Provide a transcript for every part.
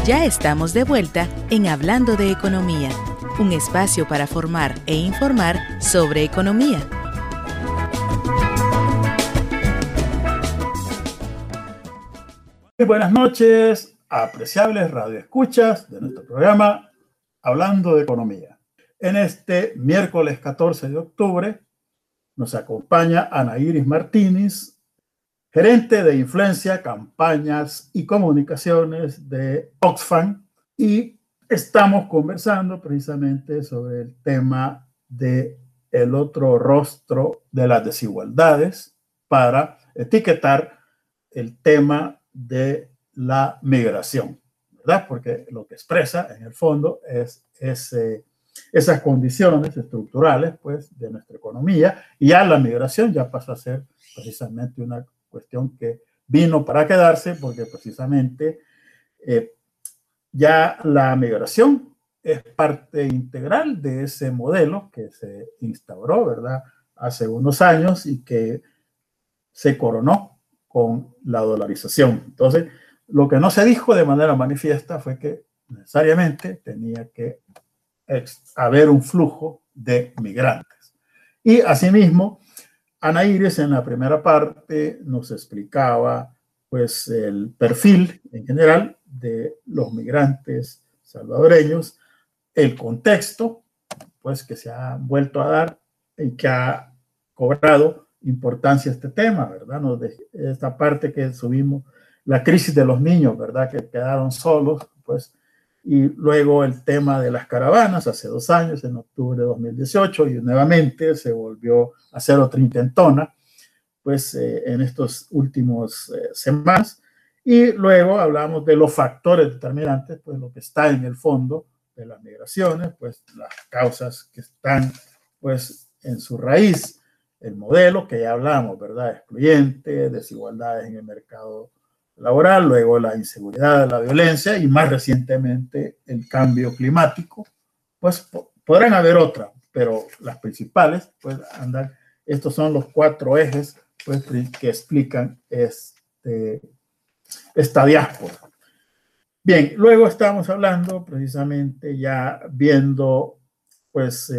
Ya estamos de vuelta en Hablando de Economía, un espacio para formar e informar sobre economía. Muy buenas noches, apreciables radioescuchas de nuestro programa Hablando de Economía. En este miércoles 14 de octubre nos acompaña Ana Iris Martínez, gerente de influencia, campañas y comunicaciones de Oxfam, y estamos conversando precisamente sobre el tema de el otro rostro de las desigualdades para etiquetar el tema de la migración, ¿verdad? Porque lo que expresa en el fondo es esas condiciones estructurales, pues, de nuestra economía, y ya la migración ya pasa a ser precisamente una cuestión que vino para quedarse, porque precisamente ya la migración es parte integral de ese modelo que se instauró, ¿verdad?, hace unos años y que se coronó con la dolarización. Entonces, lo que no se dijo de manera manifiesta fue que necesariamente tenía que haber un flujo de migrantes. Y asimismo, Ana Iris en la primera parte nos explicaba pues el perfil en general de los migrantes salvadoreños, el contexto pues que se ha vuelto a dar y que ha cobrado importancia este tema, ¿verdad? Esta parte que subimos, la crisis de los niños, ¿verdad? Que quedaron solos, pues, y luego el tema de las caravanas hace 2 años, en octubre de 2018, y nuevamente se volvió a hacer otra intentona, pues, en estos últimos semanas. Y luego hablamos de los factores determinantes, pues lo que está en el fondo de las migraciones, pues las causas que están, pues, en su raíz, el modelo que ya hablamos, ¿verdad? Excluyente, desigualdades en el mercado laboral, luego la inseguridad, la violencia y más recientemente el cambio climático. Pues podrán haber otras, pero las principales, pues andan, estos son los 4 ejes, pues, que explican esta diáspora. Bien, luego estamos hablando precisamente ya viendo pues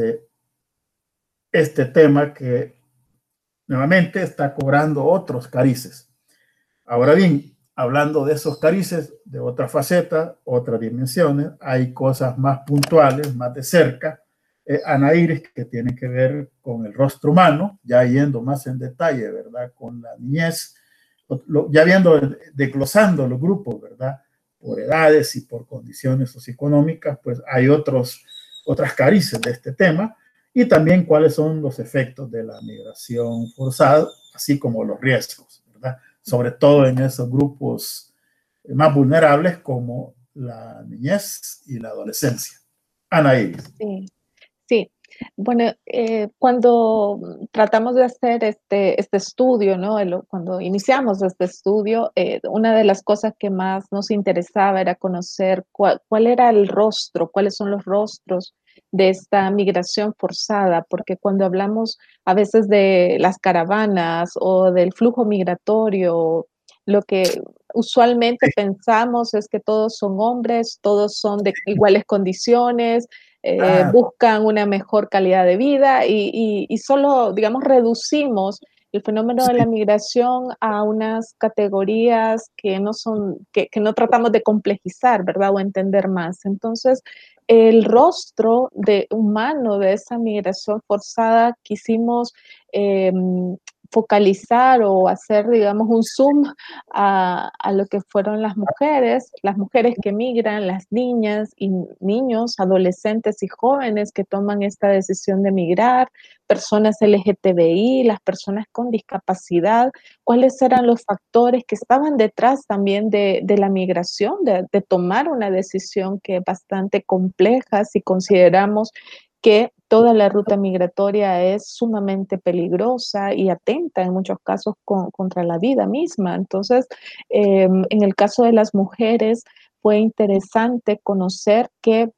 este tema que nuevamente está cobrando otros carices. Ahora bien, hablando de esos carices, de otra faceta, otras dimensiones, hay cosas más puntuales, más de cerca, Ana Iris, que tiene que ver con el rostro humano, ya yendo más en detalle, ¿verdad? Con la niñez, ya viendo, desglosando los grupos, ¿verdad? Por edades y por condiciones socioeconómicas, pues hay otras carices de este tema, y también cuáles son los efectos de la migración forzada, así como los riesgos, ¿verdad? Sobre todo en esos grupos más vulnerables como la niñez y la adolescencia. Ana Iris. Sí, sí. Bueno, cuando tratamos de hacer este estudio, ¿no? Cuando iniciamos este estudio, una de las cosas que más nos interesaba era conocer cuál era el rostro, cuáles son los rostros de esta migración forzada, porque cuando hablamos a veces de las caravanas o del flujo migratorio, lo que usualmente pensamos es que todos son hombres, todos son de iguales condiciones, buscan una mejor calidad de vida y solo, digamos, reducimos el fenómeno de la migración a unas categorías que no son, que no tratamos de complejizar, ¿verdad? O entender más. Entonces, el rostro humano de esa migración forzada quisimos focalizar o hacer, digamos, un zoom a lo que fueron las mujeres que migran, las niñas y niños, adolescentes y jóvenes que toman esta decisión de migrar, personas LGTBI, las personas con discapacidad, cuáles eran los factores que estaban detrás también de la migración, de tomar una decisión que es bastante compleja si consideramos que toda la ruta migratoria es sumamente peligrosa y atenta en muchos casos contra la vida misma. Entonces, en el caso de las mujeres fue interesante conocer que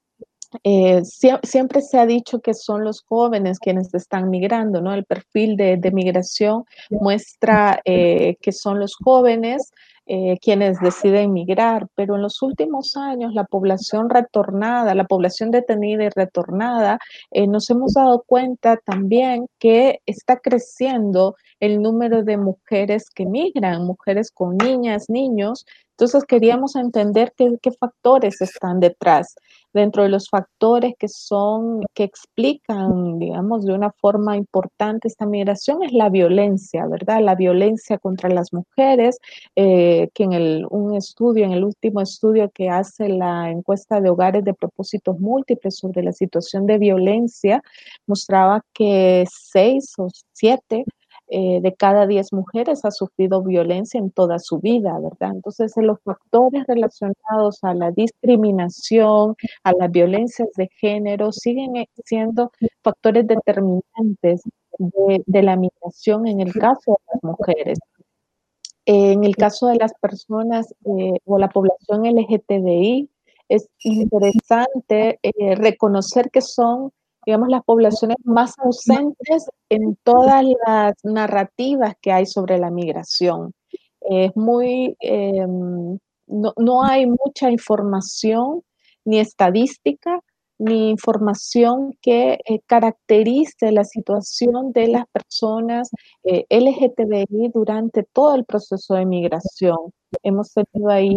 Siempre se ha dicho que son los jóvenes quienes están migrando, ¿no? El perfil de migración muestra que son los jóvenes quienes deciden migrar, pero en los últimos años la población retornada, la población detenida y retornada, nos hemos dado cuenta también que está creciendo el número de mujeres que migran, mujeres con niñas, niños. Entonces queríamos entender qué factores están detrás. Dentro de los factores que explican, digamos, de una forma importante esta migración es la violencia, ¿verdad? La violencia contra las mujeres, que en el último estudio que hace la encuesta de hogares de propósitos múltiples sobre la situación de violencia, mostraba que 6 o 7 de cada 10 mujeres ha sufrido violencia en toda su vida, ¿verdad? Entonces, los factores relacionados a la discriminación, a las violencias de género, siguen siendo factores determinantes de la migración en el caso de las mujeres. En el caso de las personas o la población LGTBI, es interesante reconocer que son, digamos, las poblaciones más ausentes en todas las narrativas que hay sobre la migración. Es muy, no hay mucha información ni estadística ni información que caracterice la situación de las personas LGTBI durante todo el proceso de migración. Hemos tenido ahí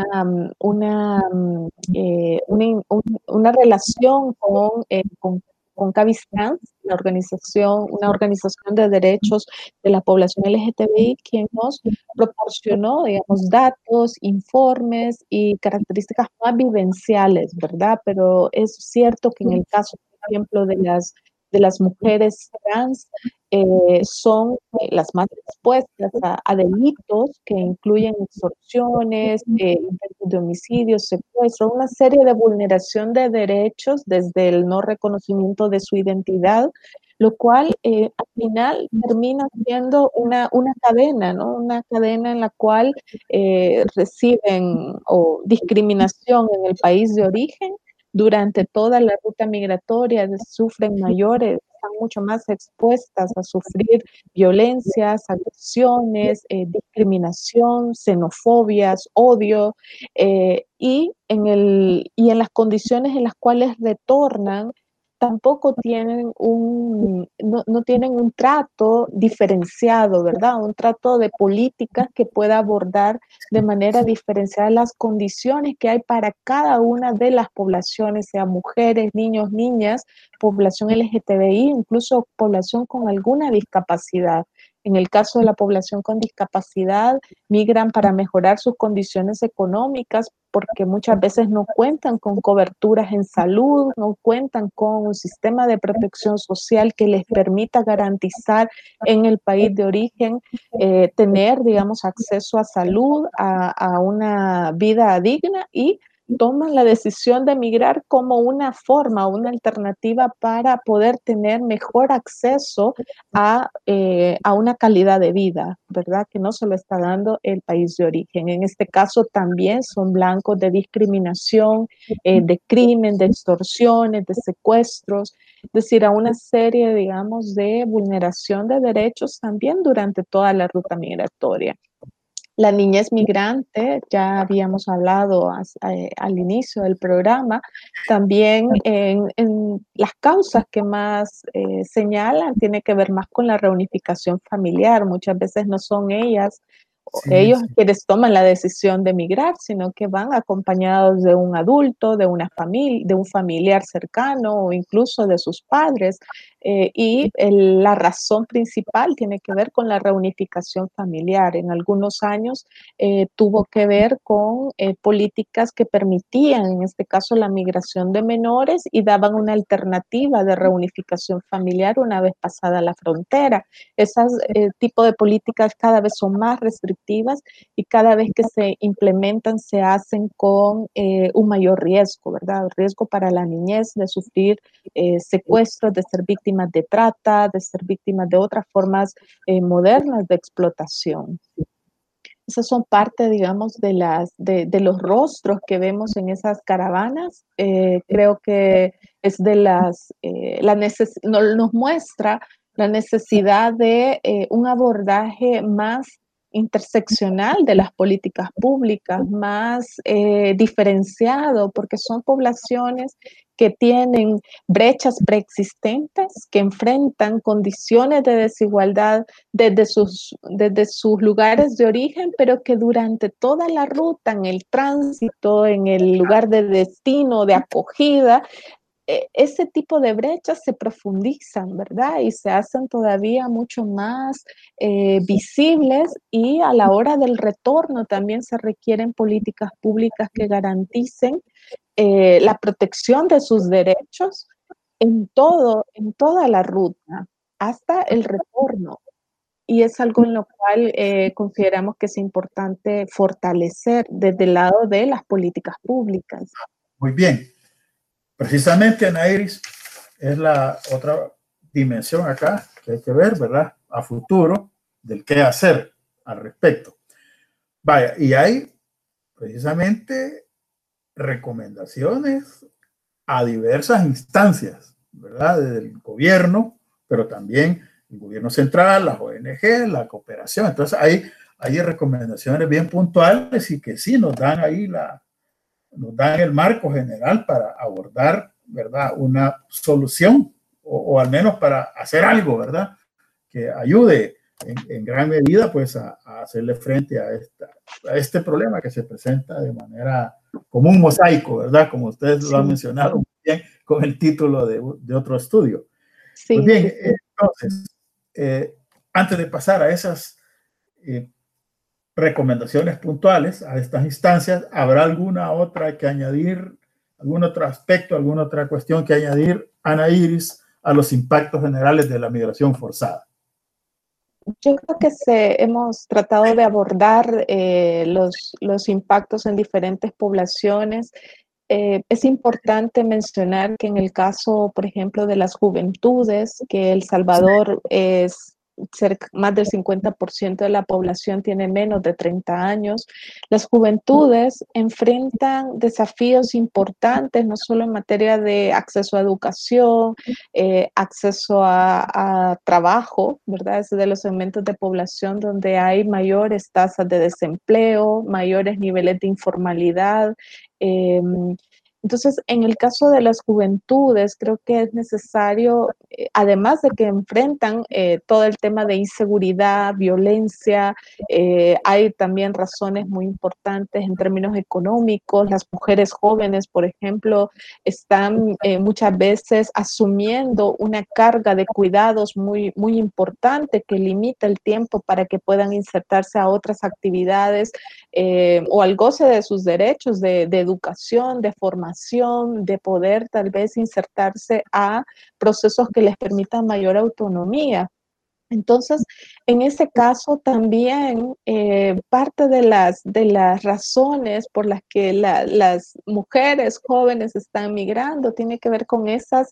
una relación con Cavistrans, una organización de derechos de la población LGTBI, quien nos proporcionó, digamos, datos, informes y características más vivenciales, ¿verdad? Pero es cierto que en el caso, por ejemplo, de las mujeres trans, son las más expuestas a delitos que incluyen extorsiones, intentos de homicidio, secuestro, una serie de vulneración de derechos desde el no reconocimiento de su identidad, lo cual al final termina siendo una cadena, ¿no? Una cadena en la cual reciben o discriminación en el país de origen durante toda la ruta migratoria, sufren mayores, están mucho más expuestas a sufrir violencias, agresiones, discriminación, xenofobias, odio, y en las condiciones en las cuales retornan tampoco tienen no tienen un trato diferenciado, ¿verdad? Un trato de políticas que pueda abordar de manera diferenciada las condiciones que hay para cada una de las poblaciones, sea mujeres, niños, niñas, población LGTBI, incluso población con alguna discapacidad. En el caso de la población con discapacidad, migran para mejorar sus condiciones económicas porque muchas veces no cuentan con coberturas en salud, no cuentan con un sistema de protección social que les permita garantizar en el país de origen tener, digamos, acceso a salud, a una vida digna y toman la decisión de emigrar como una forma, una alternativa para poder tener mejor acceso a una calidad de vida, ¿verdad? Que no se lo está dando el país de origen. En este caso también son blancos de discriminación, de crimen, de extorsiones, de secuestros, es decir, a una serie, digamos, de vulneración de derechos también durante toda la ruta migratoria. La niñez migrante, ya habíamos hablado al inicio del programa, también en las causas que más señalan tiene que ver más con la reunificación familiar. Muchas veces no son ellos Sí. quienes toman la decisión de migrar, sino que van acompañados de un adulto, de una familia, de un familiar cercano o incluso de sus padres. La razón principal tiene que ver con la reunificación familiar. En algunos años tuvo que ver con políticas que permitían, en este caso, la migración de menores y daban una alternativa de reunificación familiar una vez pasada la frontera. Esas tipo de políticas cada vez son más restrictivas y cada vez que se implementan se hacen con un mayor riesgo, ¿verdad? Riesgo para la niñez de sufrir secuestros, de ser víctimas de trata, de ser víctimas de otras formas modernas de explotación. Esas son parte, digamos, de los rostros que vemos en esas caravanas. Creo que es de nos muestra la necesidad de un abordaje más interseccional de las políticas públicas, más diferenciado, porque son poblaciones que tienen brechas preexistentes, que enfrentan condiciones de desigualdad desde sus lugares de origen, pero que durante toda la ruta, en el tránsito, en el lugar de destino, de acogida, ese tipo de brechas se profundizan, ¿verdad? Y se hacen todavía mucho más visibles, y a la hora del retorno también se requieren políticas públicas que garanticen la protección de sus derechos en toda la ruta, hasta el retorno. Y es algo en lo cual consideramos que es importante fortalecer desde el lado de las políticas públicas. Muy bien. Precisamente, Ana Iris, es la otra dimensión acá que hay que ver, ¿verdad? A futuro, del qué hacer al respecto. Vaya, y hay precisamente recomendaciones a diversas instancias, ¿verdad? Desde el gobierno, pero también el gobierno central, las ONG, la cooperación. Entonces hay recomendaciones bien puntuales y que sí nos dan ahí nos dan el marco general para abordar, ¿verdad? Una solución o al menos para hacer algo, ¿verdad? Que ayude en gran medida pues a hacerle frente a este problema que se presenta de manera como un mosaico, ¿verdad? Como ustedes lo han mencionado muy bien con el título de otro estudio. Sí, Pues bien, sí, sí. entonces, antes de pasar a esas recomendaciones puntuales a estas instancias, ¿habrá alguna otra que añadir, algún otro aspecto, alguna otra cuestión que añadir, Ana Iris, a los impactos generales de la migración forzada? Yo creo que hemos tratado de abordar los impactos en diferentes poblaciones. Es importante mencionar que en el caso, por ejemplo, de las juventudes, que El Salvador es más del 50% de la población tiene menos de 30 años. Las juventudes enfrentan desafíos importantes, no solo en materia de acceso a educación, acceso a trabajo, ¿verdad? Es de los segmentos de población donde hay mayores tasas de desempleo, mayores niveles de informalidad. Entonces, en el caso de las juventudes, creo que es necesario, además de que enfrentan todo el tema de inseguridad, violencia, hay también razones muy importantes en términos económicos. Las mujeres jóvenes, por ejemplo, están muchas veces asumiendo una carga de cuidados muy importante que limita el tiempo para que puedan insertarse a otras actividades o al goce de sus derechos de educación, de formación, de poder tal vez insertarse a procesos que les permitan mayor autonomía. Entonces, en ese caso también parte de las razones por las que las mujeres jóvenes están migrando tiene que ver con esas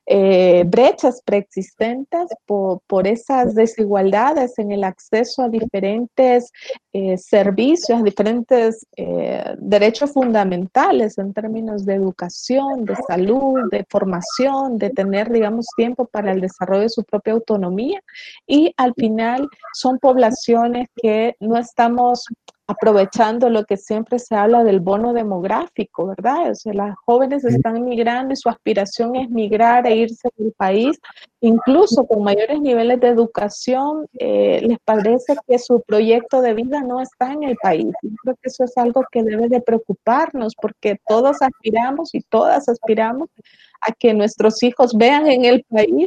brechas preexistentes, por esas desigualdades en el acceso a diferentes servicios, diferentes derechos fundamentales en términos de educación, de salud, de formación, de tener, digamos, tiempo para el desarrollo de su propia autonomía. Y al final son poblaciones que no estamos aprovechando lo que siempre se habla del bono demográfico, ¿verdad? O sea, las jóvenes están migrando y su aspiración es migrar e irse del país, incluso con mayores niveles de educación, les parece que su proyecto de vida no está en el país. Yo creo que eso es algo que debe de preocuparnos, porque todos aspiramos y todas aspiramos a que nuestros hijos vean en el país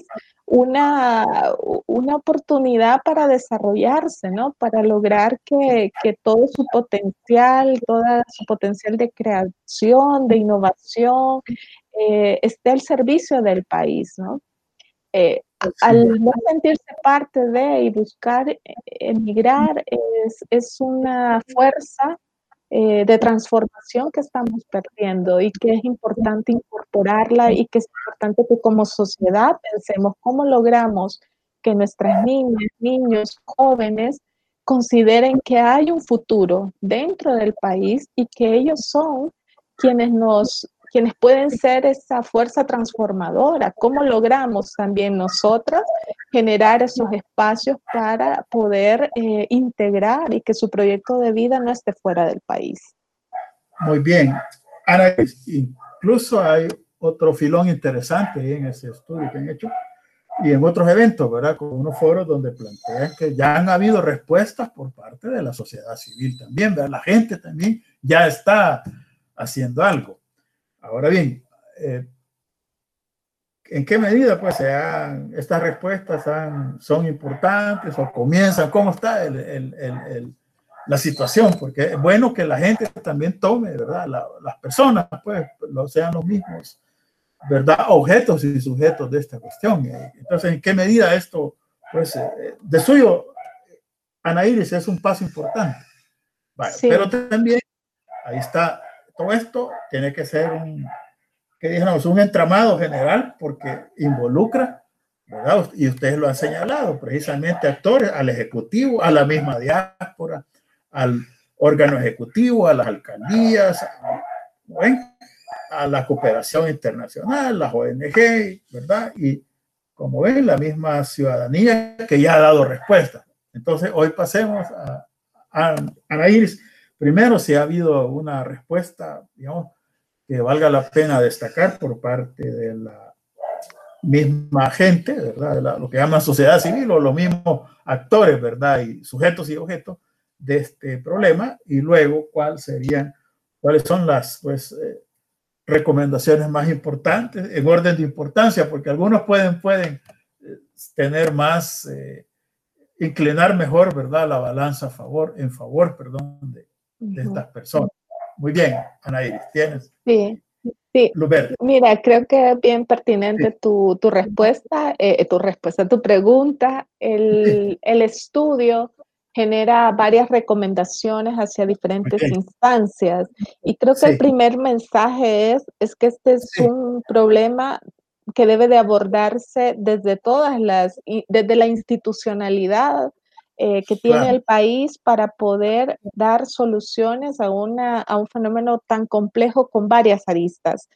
una oportunidad para desarrollarse, ¿no? Para lograr que todo su potencial de creación, de innovación, esté al servicio del país, ¿no? Al no sentirse parte de y buscar emigrar es una fuerza de transformación que estamos perdiendo, y que es importante incorporarla, y que es importante que como sociedad pensemos cómo logramos que nuestras niñas, niños, jóvenes consideren que hay un futuro dentro del país y que ellos son quienes pueden ser esa fuerza transformadora. ¿Cómo logramos también nosotras generar esos espacios para poder integrar y que su proyecto de vida no esté fuera del país? Muy bien. Ana, incluso hay otro filón interesante en ese estudio que han hecho y en otros eventos, ¿verdad? Con unos foros donde plantean que ya han habido respuestas por parte de la sociedad civil también, ¿verdad? La gente también ya está haciendo algo. Ahora bien, ¿en qué medida pues estas respuestas son importantes o comienzan? ¿Cómo está la situación? Porque es bueno que la gente también tome, ¿verdad? Las personas pues sean los mismos, ¿verdad? Objetos y sujetos de esta cuestión. Entonces, ¿en qué medida esto, pues, de suyo, Ana Iris, es un paso importante? Vale, sí. Pero también, ahí está, todo esto tiene que ser un entramado general porque involucra, ¿verdad? Y ustedes lo han señalado, precisamente actores, al ejecutivo, a la misma diáspora, al órgano ejecutivo, a las alcaldías, a la cooperación internacional, las ONG, ¿verdad? Y como ven, la misma ciudadanía que ya ha dado respuesta. Entonces, hoy pasemos a Ana Iris. Primero, si ha habido una respuesta, digamos, que valga la pena destacar por parte de la misma gente, ¿verdad? Lo que llaman sociedad civil o los mismos actores, ¿verdad? Y sujetos y objetos de este problema. Y luego, cuáles son las, pues, recomendaciones más importantes en orden de importancia, porque algunos pueden tener más, inclinar mejor, ¿verdad? La balanza en favor, perdón, de estas personas. Muy bien, Ana Iris, ¿tienes? Sí, sí. Mira, creo que es bien pertinente sí. tu pregunta. El estudio genera varias recomendaciones hacia diferentes instancias. Y creo que el primer mensaje es que este es un problema que debe de abordarse desde desde la institucionalidad que tiene el país para poder dar soluciones a un fenómeno tan complejo con varias aristas.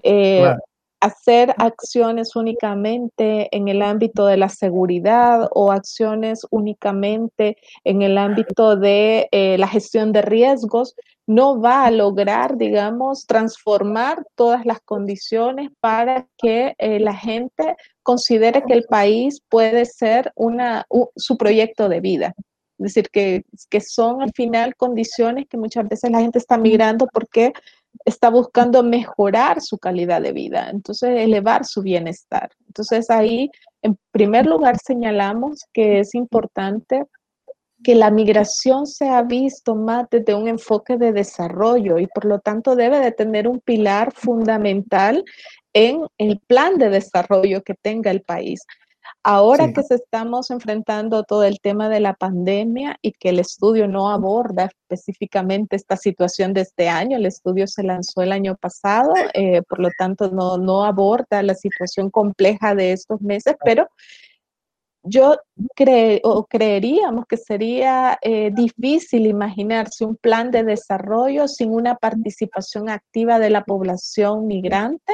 Hacer acciones únicamente en el ámbito de la seguridad o acciones únicamente en el ámbito de la gestión de riesgos no va a lograr, digamos, transformar todas las condiciones para que la gente considere que el país puede ser su proyecto de vida. Es decir, que son al final condiciones que muchas veces la gente está migrando porque está buscando mejorar su calidad de vida, entonces elevar su bienestar. Entonces ahí, en primer lugar, señalamos que es importante que la migración se ha visto más desde un enfoque de desarrollo y por lo tanto debe de tener un pilar fundamental en el plan de desarrollo que tenga el país. Ahora que estamos enfrentando todo el tema de la pandemia y que el estudio no aborda específicamente esta situación de este año, el estudio se lanzó el año pasado, por lo tanto no aborda la situación compleja de estos meses, pero yo creeríamos que sería difícil imaginarse un plan de desarrollo sin una participación activa de la población migrante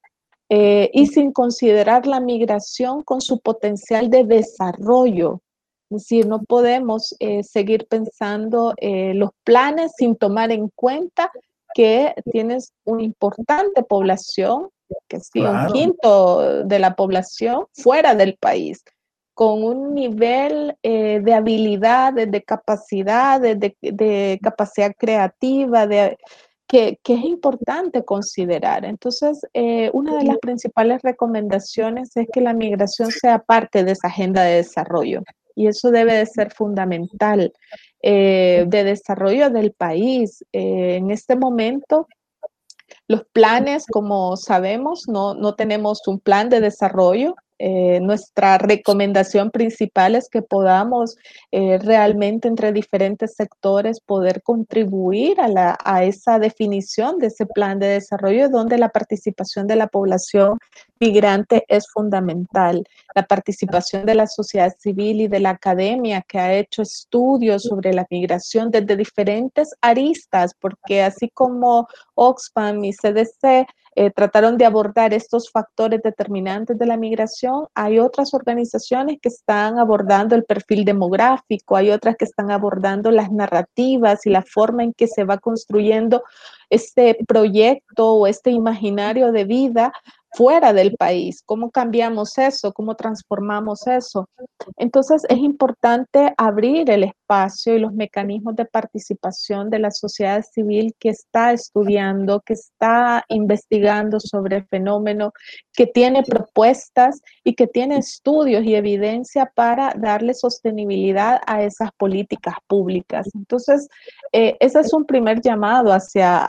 y sin considerar la migración con su potencial de desarrollo. Es decir, no podemos seguir pensando los planes sin tomar en cuenta que tienes una importante población, que sí, un quinto de la población fuera del país, con un nivel de habilidades, de capacidades, de capacidad creativa, que es importante considerar. Entonces, una de las principales recomendaciones es que la migración sea parte de esa agenda de desarrollo y eso debe de ser fundamental de desarrollo del país. En este momento, los planes, como sabemos, no tenemos un plan de desarrollo. nuestra recomendación principal es que podamos realmente entre diferentes sectores poder contribuir a esa definición de ese plan de desarrollo donde la participación de la población migrante es fundamental. La participación de la sociedad civil y de la academia que ha hecho estudios sobre la migración desde diferentes aristas, porque así como Oxfam y CDC trataron de abordar estos factores determinantes de la migración, hay otras organizaciones que están abordando el perfil demográfico, hay otras que están abordando las narrativas y la forma en que se va construyendo este proyecto o este imaginario de vida fuera del país. ¿Cómo cambiamos eso? ¿Cómo transformamos eso? Entonces es importante abrir el espacio y los mecanismos de participación de la sociedad civil que está estudiando, que está investigando sobre el fenómeno, que tiene propuestas y que tiene estudios y evidencia para darle sostenibilidad a esas políticas públicas. Entonces, ese es un primer llamado hacia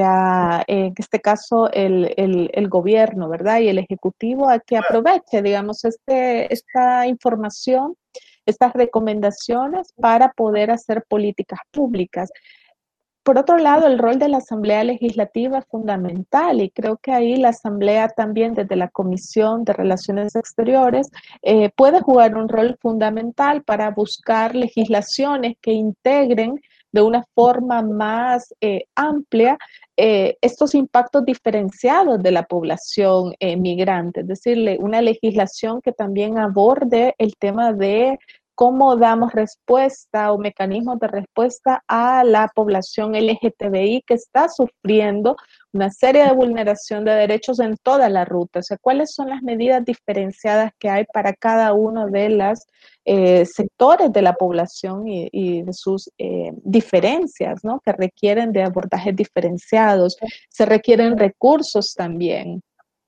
en este caso, el gobierno, ¿verdad? Y el ejecutivo a que aproveche, digamos, esta información, estas recomendaciones para poder hacer políticas públicas. Por otro lado, el rol de la Asamblea Legislativa es fundamental y creo que ahí la Asamblea también desde la Comisión de Relaciones Exteriores puede jugar un rol fundamental para buscar legislaciones que integren de una forma más amplia estos impactos diferenciados de la población migrante, es decir, una legislación que también aborde el tema de cómo damos respuesta o mecanismos de respuesta a la población LGTBI que está sufriendo una serie de vulneración de derechos en toda la ruta. O sea, ¿cuáles son las medidas diferenciadas que hay para cada uno de los sectores de la población y de sus diferencias, ¿no? Que requieren de abordajes diferenciados? Se requieren recursos también.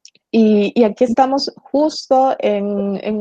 Y aquí estamos justo en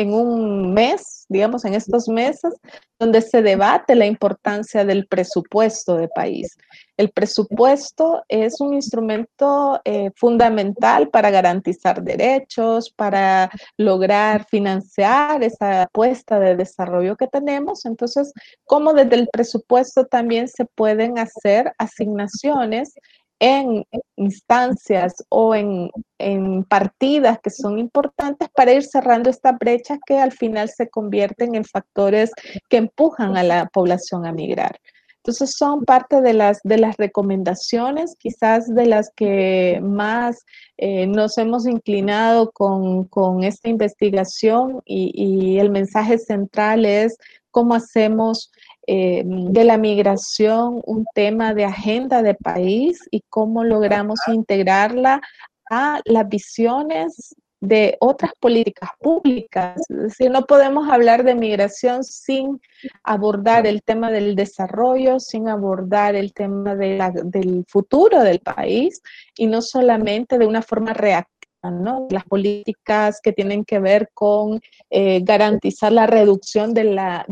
un mes, digamos, en estos meses, donde se debate la importancia del presupuesto de país. El presupuesto es un instrumento fundamental para garantizar derechos, para lograr financiar esa apuesta de desarrollo que tenemos. Entonces, ¿cómo desde el presupuesto también se pueden hacer asignaciones en instancias o en partidas que son importantes para ir cerrando esta brecha que al final se convierten en factores que empujan a la población a migrar? Entonces son parte de las recomendaciones, quizás de las que más nos hemos inclinado con esta investigación y el mensaje central es cómo hacemos de la migración un tema de agenda de país y cómo logramos integrarla a las visiones de otras políticas públicas. Es decir, no podemos hablar de migración sin abordar el tema del desarrollo, sin abordar el tema del futuro del país y no solamente de una forma reactiva, ¿no? Las políticas que tienen que ver con garantizar la reducción de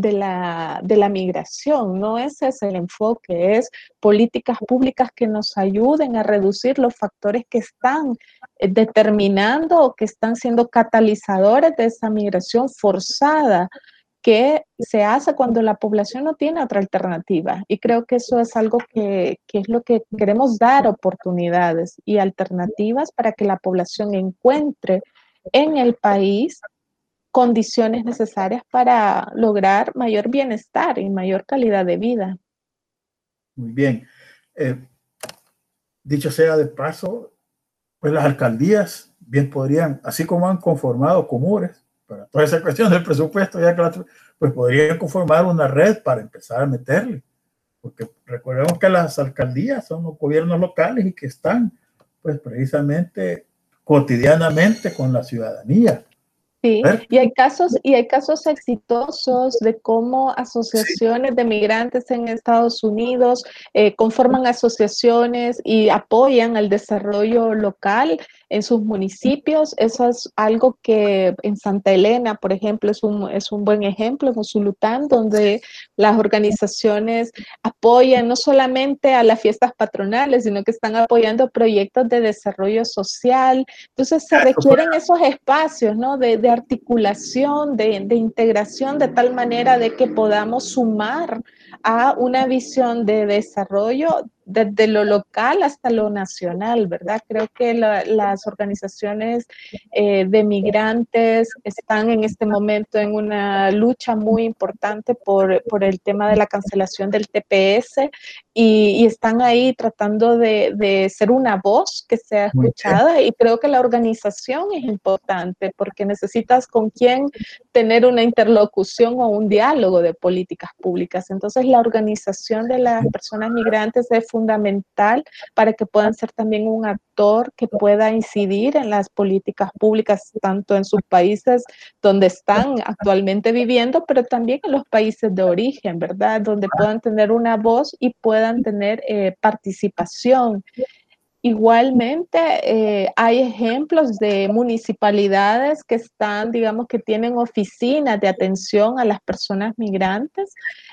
la migración. No ese es el enfoque, es políticas públicas que nos ayuden a reducir los factores que están determinando o que están siendo catalizadores de esa migración forzada que se hace cuando la población no tiene otra alternativa. Y creo que eso es algo que es lo que queremos dar oportunidades y alternativas para que la población encuentre en el país condiciones necesarias para lograr mayor bienestar y mayor calidad de vida. Muy bien. Dicho sea de paso, pues las alcaldías bien podrían, así como han conformado comures, para toda esa cuestión del presupuesto, ya que pues podrían conformar una red para empezar a meterle. Porque recordemos que las alcaldías son los gobiernos locales y que están pues precisamente cotidianamente con la ciudadanía. Sí, y hay casos exitosos de cómo asociaciones de migrantes en Estados Unidos conforman asociaciones y apoyan al desarrollo local en sus municipios. Eso es algo que en Santa Elena, por ejemplo, es un buen ejemplo, en Usulután, donde las organizaciones apoyan no solamente a las fiestas patronales, sino que están apoyando proyectos de desarrollo social. Entonces se requieren esos espacios, ¿no? De articulación, de integración, de tal manera de que podamos sumar a una visión de desarrollo desde lo local hasta lo nacional, ¿verdad? Creo que las organizaciones de migrantes están en este momento en una lucha muy importante por el tema de la cancelación del TPS y están ahí tratando de ser una voz que sea escuchada, y creo que la organización es importante porque necesitas con quién tener una interlocución o un diálogo de políticas públicas. Entonces, la organización de las personas migrantes es fundamental para que puedan ser también un actor que pueda incidir en las políticas públicas, tanto en sus países donde están actualmente viviendo, pero también en los países de origen, ¿verdad? Donde puedan tener una voz y puedan tener participación. Igualmente, hay ejemplos de municipalidades que están, digamos, que tienen oficinas de atención a las personas migrantes,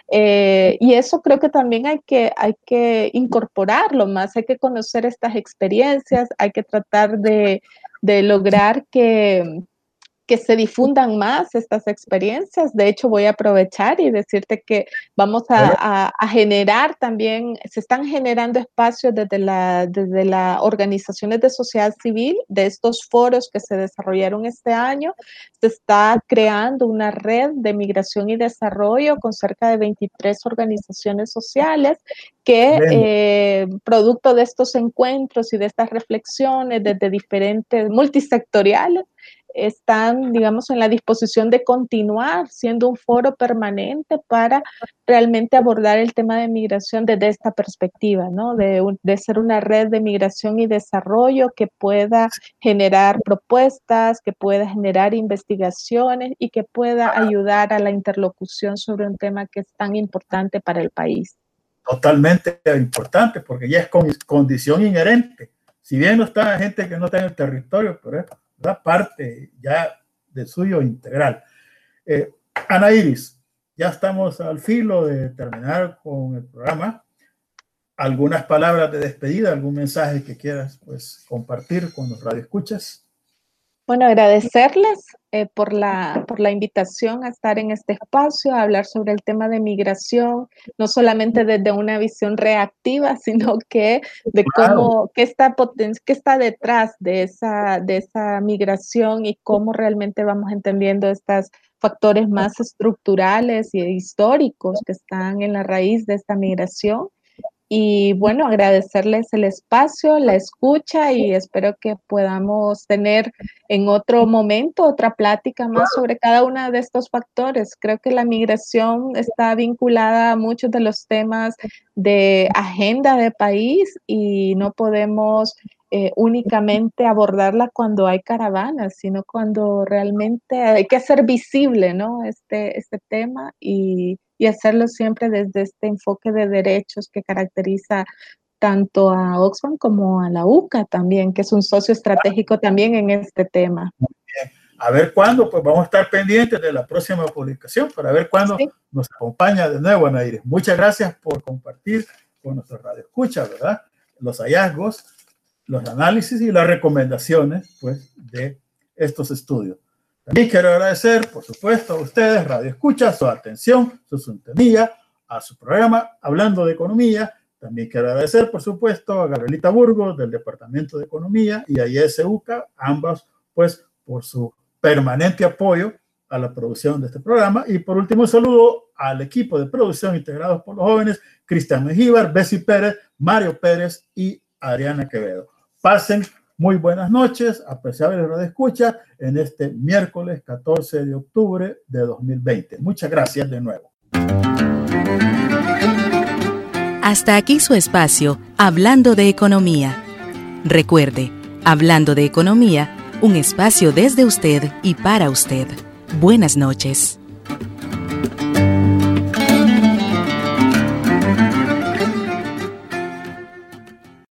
y eso creo que también hay que incorporarlo más, hay que conocer estas experiencias, hay que tratar de lograr que se difundan más estas experiencias. De hecho, voy a aprovechar y decirte que vamos a generar también, se están generando espacios desde las organizaciones de sociedad civil, de estos foros que se desarrollaron este año. Se está creando una red de migración y desarrollo con cerca de 23 organizaciones sociales que, producto de estos encuentros y de estas reflexiones desde diferentes multisectoriales, están, digamos, en la disposición de continuar siendo un foro permanente para realmente abordar el tema de migración desde esta perspectiva, ¿no? De ser una red de migración y desarrollo que pueda generar propuestas, que pueda generar investigaciones y que pueda ayudar a la interlocución sobre un tema que es tan importante para el país. Totalmente importante, porque ya es condición inherente. Si bien no está gente que no está en el territorio, pero es parte ya de suyo integral. Ana Iris, ya estamos al filo de terminar con el programa. ¿Algunas palabras de despedida, algún mensaje que quieras pues compartir con los radioescuchas? Bueno, agradecerles por la invitación a estar en este espacio, a hablar sobre el tema de migración, no solamente desde una visión reactiva, sino que de cómo, qué está detrás de esa migración y cómo realmente vamos entendiendo estos factores más estructurales y históricos que están en la raíz de esta migración. Y bueno, agradecerles el espacio, la escucha, y espero que podamos tener en otro momento otra plática más sobre cada uno de estos factores. Creo que la migración está vinculada a muchos de los temas de agenda de país y no podemos únicamente abordarla cuando hay caravanas, sino cuando realmente hay que hacer visible, ¿no? este tema y hacerlo siempre desde este enfoque de derechos que caracteriza tanto a Oxfam como a la UCA también, que es un socio estratégico también en este tema. Muy bien. A ver cuándo, pues vamos a estar pendientes de la próxima publicación para ver cuándo nos acompaña de nuevo, Ana Iris. Muchas gracias por compartir con nuestro radioescucha, ¿verdad? Los hallazgos, los análisis y las recomendaciones, pues, de estos estudios. También quiero agradecer, por supuesto, a ustedes, Radio Escucha, su atención, su sintonía a su programa Hablando de Economía. También quiero agradecer, por supuesto, a Gabrielita Burgos del Departamento de Economía y a ISUCA, ambas, pues, por su permanente apoyo a la producción de este programa. Y por último, un saludo al equipo de producción integrados por los jóvenes Cristian Mengíbar, Bessie Pérez, Mario Pérez y Adriana Quevedo. Pasen muy buenas noches, apreciables radioescuchas, en este miércoles 14 de octubre de 2020. Muchas gracias de nuevo. Hasta aquí su espacio, Hablando de Economía. Recuerde, Hablando de Economía, un espacio desde usted y para usted. Buenas noches.